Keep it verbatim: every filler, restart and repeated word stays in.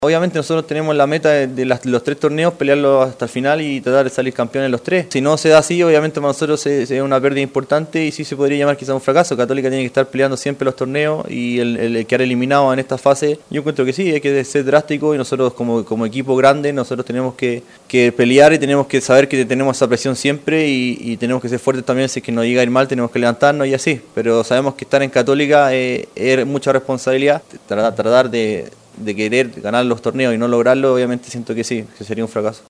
Obviamente nosotros tenemos la meta de, de las, los tres torneos, pelearlos hasta el final y tratar de salir campeones en los tres. Si no se da así, obviamente para nosotros es, es una pérdida importante y sí se podría llamar quizás un fracaso. Católica tiene que estar peleando siempre los torneos y el, el quedar eliminado en esta fase, yo encuentro que sí, hay que ser drástico y nosotros como, como equipo grande, nosotros tenemos que, que pelear y tenemos que saber que tenemos esa presión siempre y, y tenemos que ser fuertes también. Si es que nos llega a ir mal, tenemos que levantarnos y así. Pero sabemos que estar en Católica eh, es mucha responsabilidad, tratar, tratar de... de querer ganar los torneos y no lograrlo, obviamente siento que sí, que sería un fracaso.